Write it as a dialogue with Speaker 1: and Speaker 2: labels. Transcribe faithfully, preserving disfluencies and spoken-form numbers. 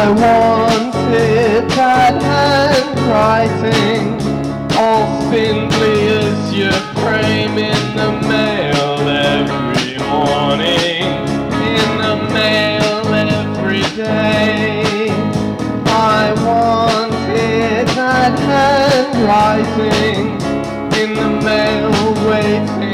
Speaker 1: I wanted that handwriting, all spindly as your frame, in the mail every morning, in the mail every day. I wanted that handwriting, in the mail waiting